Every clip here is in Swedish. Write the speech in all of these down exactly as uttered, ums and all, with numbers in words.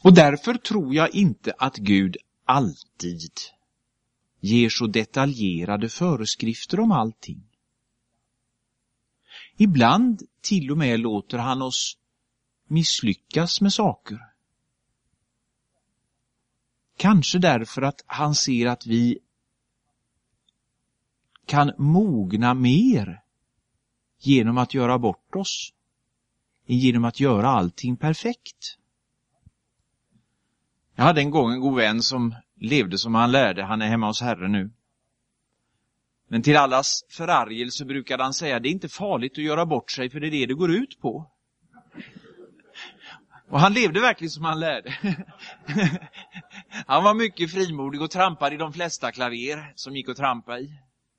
Och därför tror jag inte att Gud alltid ger så detaljerade föreskrifter om allting. Ibland till och med låter han oss misslyckas med saker. Kanske därför att han ser att vi kan mogna mer genom att göra bort oss än genom att göra allting perfekt. Jag hade en gång en god vän som levde som han lärde. Han är hemma hos Herren nu. Men till allas förargelse brukade han säga: det är inte farligt att göra bort sig, för det är det det går ut på. Och han levde verkligen som han lärde. Han var mycket frimodig och trampade i de flesta klaver som gick att trampa i.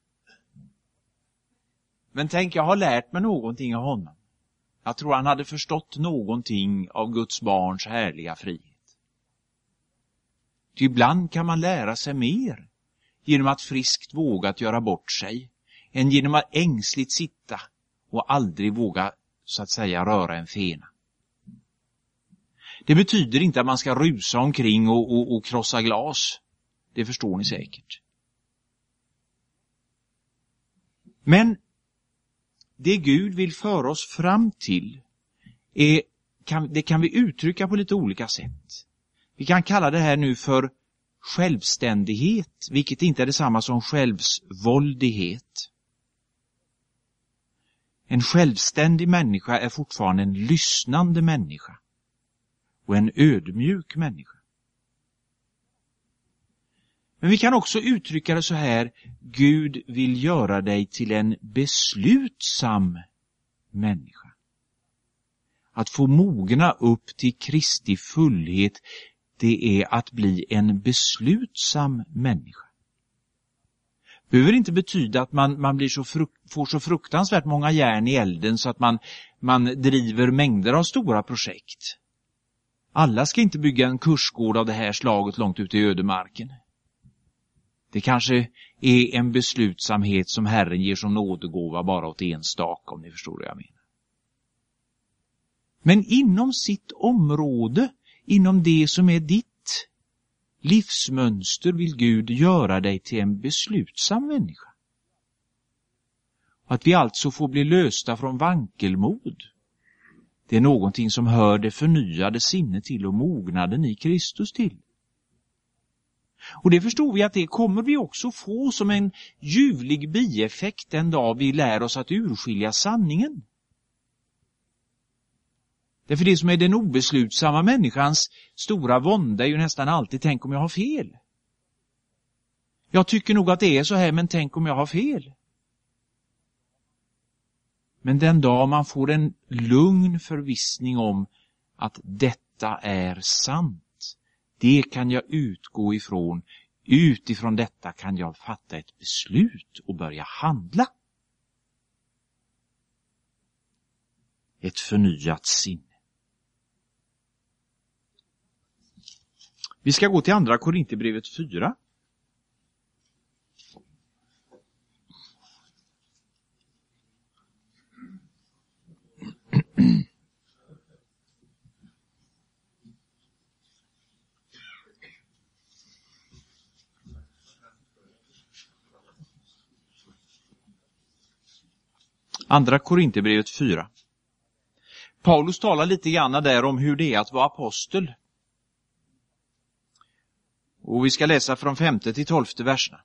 Men tänk, jag har lärt mig någonting av honom. Jag tror han hade förstått någonting av Guds barns härliga frihet. Ty ibland kan man lära sig mer genom att friskt våga att göra bort sig än genom att ängsligt sitta och aldrig våga, så att säga, röra en fena. Det betyder inte att man ska rusa omkring och, och, och krossa glas. Det förstår ni säkert. Men det Gud vill föra oss fram till är, kan, det kan vi uttrycka på lite olika sätt. Vi kan kalla det här nu för självständighet, vilket inte är detsamma som självsvåldighet. En självständig människa är fortfarande en lyssnande människa och en ödmjuk människa. Men vi kan också uttrycka det så här: Gud vill göra dig till en beslutsam människa. Att få mogna upp till Kristi fullhet, det är att bli en beslutsam människa. Behöver inte betyda att man, man blir så fruk, får så fruktansvärt många järn i elden så att man, man driver mängder av stora projekt. Alla ska inte bygga en kursgård av det här slaget långt ute i ödemarken. Det kanske är en beslutsamhet som Herren ger som nådegåva bara åt enstaka, om ni förstår vad jag menar. Men inom sitt område, inom det som är ditt livsmönster, vill Gud göra dig till en beslutsam människa. Att vi alltså får bli lösta från vankelmod, det är någonting som hör det förnyade sinnet till och mognaden i Kristus till. Och det förstår vi att det kommer vi också få som en ljuvlig bieffekt den dag vi lär oss att urskilja sanningen. Därför det som är den obeslutsamma människans stora vånda är ju nästan alltid: tänk om jag har fel. Jag tycker nog att det är så här, men tänk om jag har fel. Men den dag man får en lugn förvissning om att detta är sant, det kan jag utgå ifrån. Utifrån detta kan jag fatta ett beslut och börja handla. Ett förnyat sinne. Vi ska gå till andra Korinthierbrevet fyra. Andra Korinthierbrevet fyra. Paulus talar lite grann där om hur det är att vara apostel. Och vi ska läsa från femte till tolfte verserna.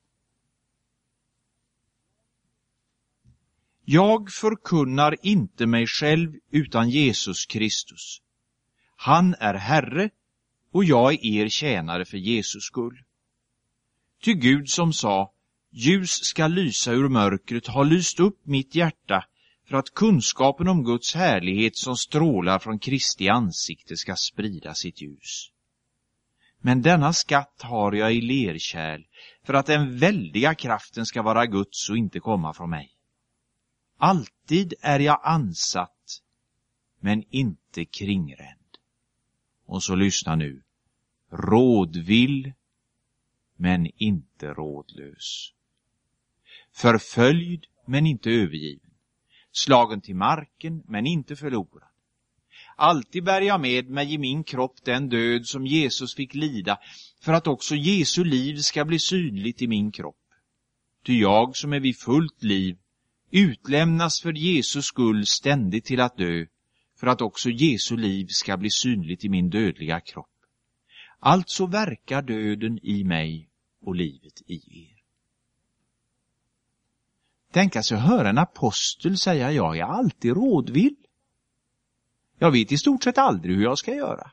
Jag förkunnar inte mig själv utan Jesus Kristus. Han är Herre och jag är er tjänare för Jesus skull. Ty Gud som sa: ljus ska lysa ur mörkret, har lyst upp mitt hjärta för att kunskapen om Guds härlighet som strålar från Kristi ansikte ska sprida sitt ljus. Men denna skatt har jag i lerkärl för att den väldiga kraften ska vara Guds och inte komma från mig. Alltid är jag ansatt, men inte kringränd. Och så lyssna nu. Rådvill, men inte rådlös. Förföljd, men inte övergiven. Slagen till marken, men inte förlorad. Alltid bär jag med mig i min kropp den död som Jesus fick lida, för att också Jesu liv ska bli synligt i min kropp. Ty jag som är vid fullt liv utlämnas för Jesus skull ständigt till att dö, för att också Jesu liv ska bli synligt i min dödliga kropp. Alltså verkar döden i mig och livet i er. Tänka sig att höra en apostel säga: jag är alltid rådvill. Jag vet i stort sett aldrig hur jag ska göra.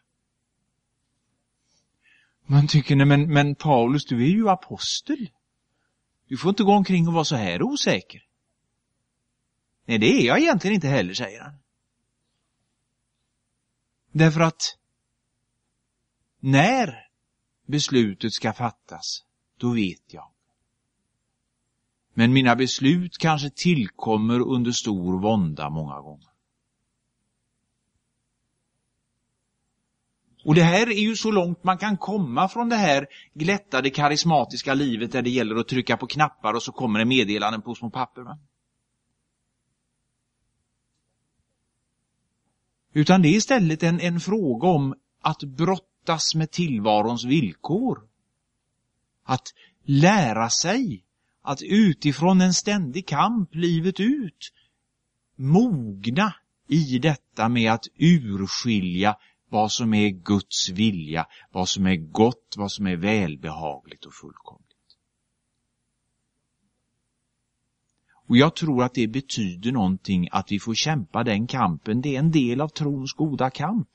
Man tycker, nej, men, men Paulus, du är ju apostel. Du får inte gå omkring och vara så här osäker. Nej, det är jag egentligen inte heller, säger han. Därför att när beslutet ska fattas, då vet jag. Men mina beslut kanske tillkommer under stor vånda många gånger. Och det här är ju så långt man kan komma från det här glättade karismatiska livet där det gäller att trycka på knappar och så kommer det meddelanden på små papper. Va? Utan det är istället en, en fråga om att brottas med tillvarons villkor. Att lära sig att utifrån en ständig kamp livet ut mogna i detta med att urskilja vad som är Guds vilja, vad som är gott, vad som är välbehagligt och fullkomligt. Och jag tror att det betyder någonting att vi får kämpa den kampen. Det är en del av trons goda kamp.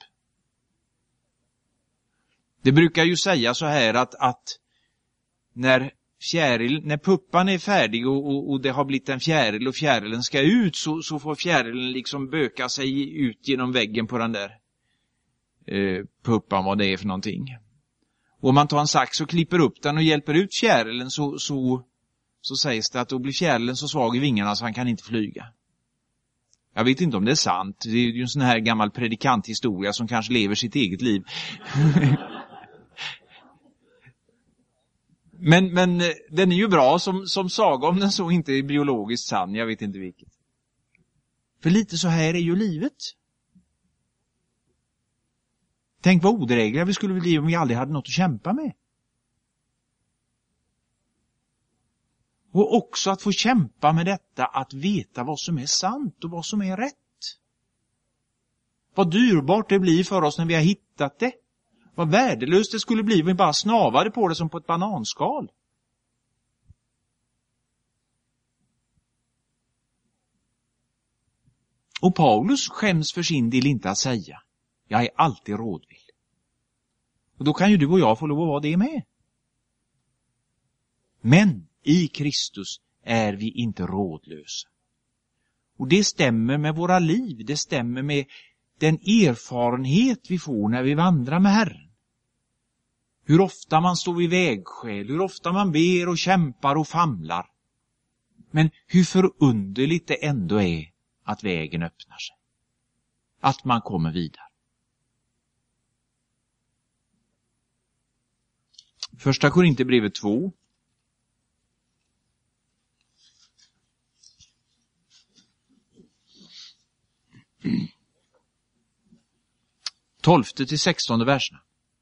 Det brukar ju säga så här att, att när, fjäril, när puppan är färdig och, och, och det har blivit en fjäril och fjärilen ska ut, så, så får fjärilen liksom böka sig ut genom väggen på den där eh, puppan, vad det är för någonting. Och om man tar en sax och klipper upp den och hjälper ut fjärilen så, så, så sägs det att då blir fjärilen så svag i vingarna så han kan inte flyga. Jag vet inte om det är sant. Det är ju en sån här gammal predikanthistoria som kanske lever sitt eget liv. Men, men den är ju bra som, som saga, om den så inte är biologiskt sann. Jag vet inte vilket. För lite så här är ju livet. Tänk vad odrägliga vi skulle bli om vi aldrig hade något att kämpa med. Och också att få kämpa med detta, att veta vad som är sant och vad som är rätt. Vad dyrbart det blir för oss när vi har hittat det. Vad värdelöst det skulle bli om vi bara snavade på det som på ett bananskal. Och Paulus skäms för sin del inte att säga: jag är alltid rådvill. Och då kan ju du och jag få lov att vara det med. Men i Kristus är vi inte rådlösa. Och det stämmer med våra liv. Det stämmer med den erfarenhet vi får när vi vandrar med Herren. Hur ofta man står vid vägskäl, hur ofta man ber och kämpar och famlar. Men hur förunderligt det ändå är att vägen öppnar sig. Att man kommer vidare. Första Korinthierbrevet två. Tolfte till sextonde verserna.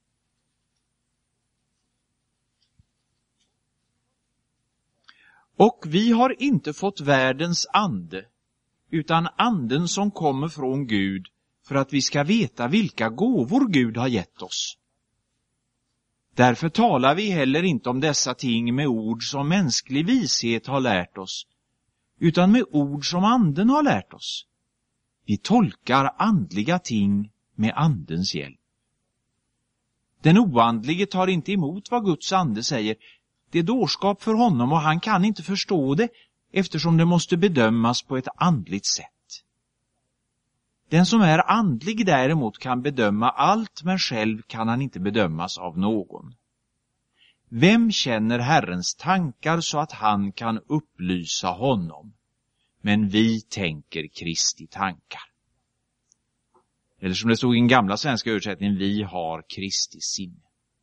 Och vi har inte fått världens ande, utan anden som kommer från Gud, för att vi ska veta vilka gåvor Gud har gett oss. Därför talar vi heller inte om dessa ting med ord som mänsklig vishet har lärt oss, utan med ord som anden har lärt oss. Vi tolkar andliga ting med andens hjälp. Den oandlige tar inte emot vad Guds ande säger. Det är dårskap för honom och han kan inte förstå det, eftersom det måste bedömas på ett andligt sätt. Den som är andlig däremot kan bedöma allt, men själv kan han inte bedömas av någon. Vem känner Herrens tankar så att han kan upplysa honom? Men vi tänker Kristi tankar. Eller som det stod i den gamla svenska översättningen, vi har Kristi sinne.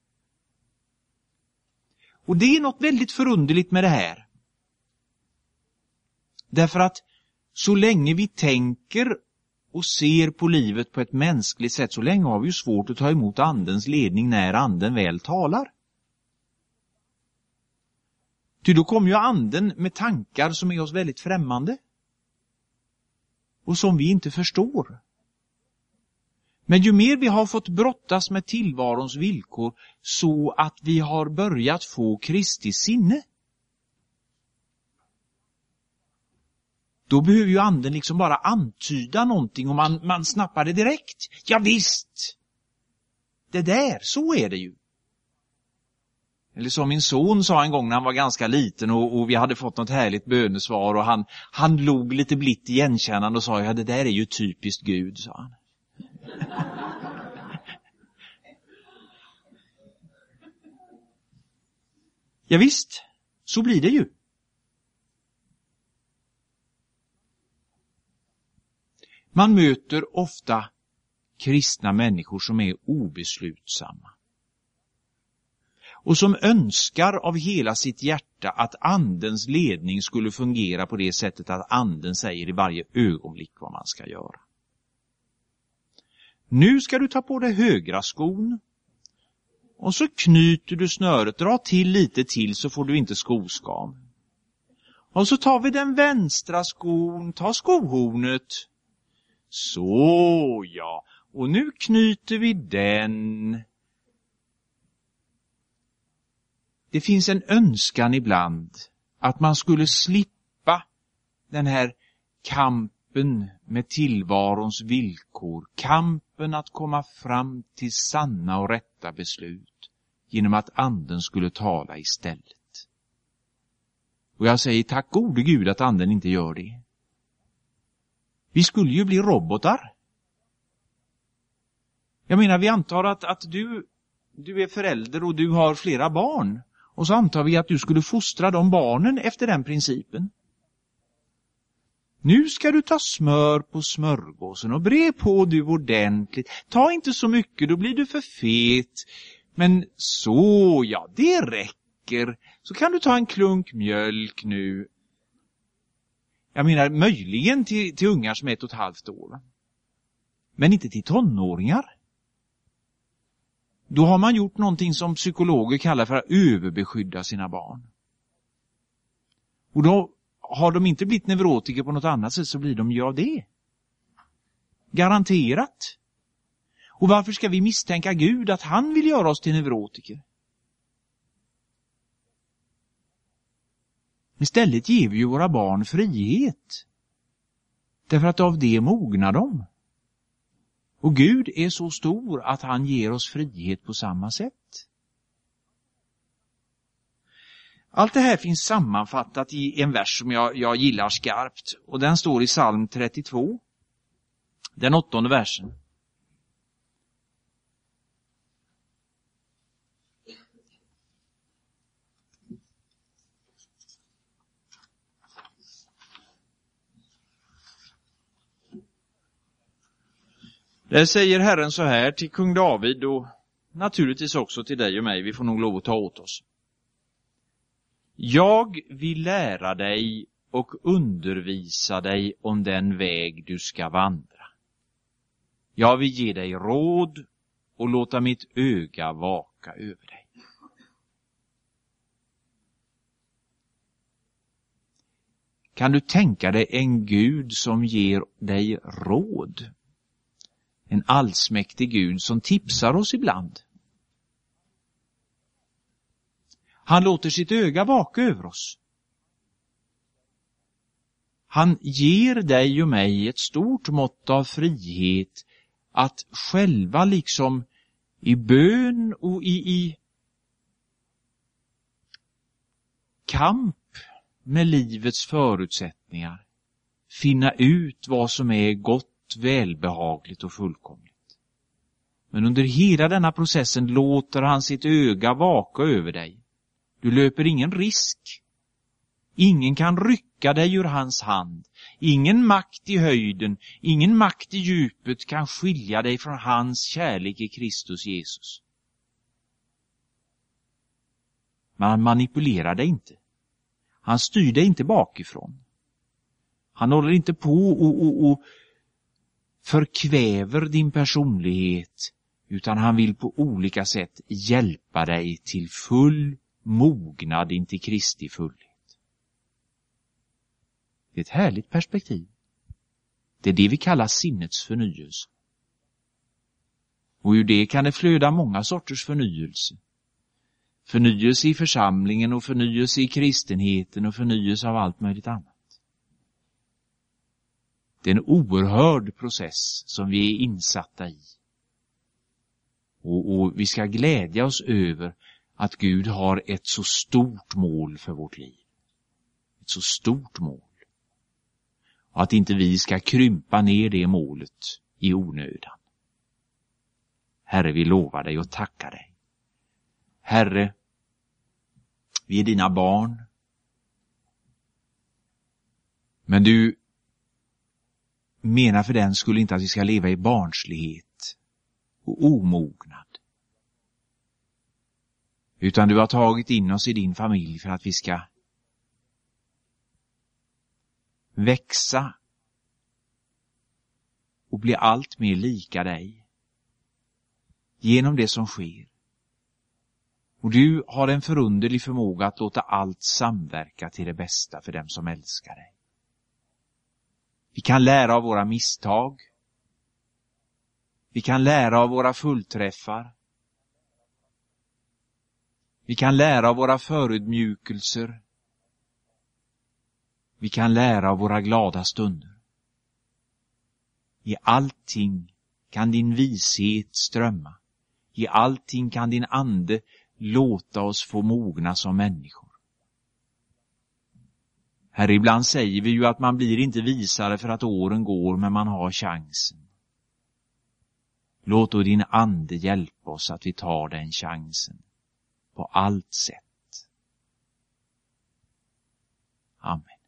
Och det är något väldigt förunderligt med det här. Därför att så länge vi tänker och ser på livet på ett mänskligt sätt, så länge har vi ju svårt att ta emot andens ledning när anden väl talar. Ty då kommer ju anden med tankar som är oss väldigt främmande och som vi inte förstår. Men ju mer vi har fått brottas med tillvarons villkor så att vi har börjat få Kristi sinne, då behöver ju anden liksom bara antyda någonting och man, man snappar det direkt. Ja visst, det där, så är det ju. Eller som min son sa en gång när han var ganska liten och, och vi hade fått något härligt bönesvar och han, han log lite blitt igenkännande och sa, ja det där är ju typiskt Gud, sa han. Ja visst, så blir det ju. Man möter ofta kristna människor som är obeslutsamma och som önskar av hela sitt hjärta att andens ledning skulle fungera på det sättet att anden säger i varje ögonblick vad man ska göra. Nu ska du ta på dig högra skon och så knyter du snöret, dra till lite till så får du inte skoskav. Och så tar vi den vänstra skon, ta skohornet. Så ja, och nu knyter vi den. Det finns en önskan ibland att man skulle slippa den här kampen med tillvarons villkor. Kampen att komma fram till sanna och rätta beslut genom att anden skulle tala istället. Och jag säger tack gode Gud att anden inte gör det. Vi skulle ju bli robotar. Jag menar, vi antar att, att du, du är förälder och du har flera barn. Och så antar vi att du skulle fostra de barnen efter den principen. Nu ska du ta smör på smörgåsen och bre på du ordentligt. Ta inte så mycket, då blir du för fet. Men så, ja, det räcker. Så kan du ta en klunk mjölk nu. Jag menar, möjligen till, till ungar som är ett och ett halvt år. Men inte till tonåringar. Då har man gjort någonting som psykologer kallar för att överbeskydda sina barn. Och då har de inte blivit neurotiker på något annat sätt, så blir de ju av det. Garanterat. Och varför ska vi misstänka Gud att han vill göra oss till neurotiker? Istället ger vi ju våra barn frihet. Därför att av det mognar de. Och Gud är så stor att han ger oss frihet på samma sätt. Allt det här finns sammanfattat i en vers som jag, jag gillar skarpt. Och den står i psalm trettiotvå. Den åttonde versen. Där säger Herren så här till kung David och naturligtvis också till dig och mig. Vi får nog lov att ta åt oss. Jag vill lära dig och undervisa dig om den väg du ska vandra. Jag vill ge dig råd och låta mitt öga vaka över dig. Kan du tänka dig en Gud som ger dig råd? En allsmäktig Gud som tipsar oss ibland. Han låter sitt öga vaka över oss. Han ger dig och mig ett stort mått av frihet att själva liksom i bön och i, i kamp med livets förutsättningar finna ut vad som är gott, välbehagligt och fullkomligt. Men under hela denna processen låter han sitt öga vaka över dig. Du löper ingen risk. Ingen kan rycka dig ur hans hand. Ingen makt i höjden, ingen makt i djupet kan skilja dig från hans kärlek i Kristus Jesus. Men han manipulerar dig inte. Han styr dig inte bakifrån. Han håller inte på och, och, och förkväver din personlighet, utan han vill på olika sätt hjälpa dig till full mognad in till Kristi fullhet. Det är ett härligt perspektiv. Det är det vi kallar sinnets förnyelse. Och ur det kan det flöda många sorters förnyelse. Förnyelse i församlingen och förnyelse i kristenheten och förnyelse av allt möjligt annat. Det är en oerhörd process som vi är insatta i. Och, och vi ska glädja oss över att Gud har ett så stort mål för vårt liv. Ett så stort mål. Och att inte vi ska krympa ner det målet i onödan. Herre, vi lovar dig och tackar dig. Herre, vi är dina barn. Men du menar för den skulle inte att vi ska leva i barnslighet och omognad. Utan du har tagit in oss i din familj för att vi ska växa och bli allt mer lika dig genom det som sker. Och du har en förunderlig förmåga att låta allt samverka till det bästa för dem som älskar dig. Vi kan lära av våra misstag. Vi kan lära av våra fullträffar. Vi kan lära av våra förödmjukelser. Vi kan lära av våra glada stunder. I allting kan din vishet strömma. I allting kan din ande låta oss få mogna som människor. Här ibland säger vi ju att man blir inte visare för att åren går, men man har chansen. Låt då din ande hjälpa oss att vi tar den chansen på allt sätt. Amen.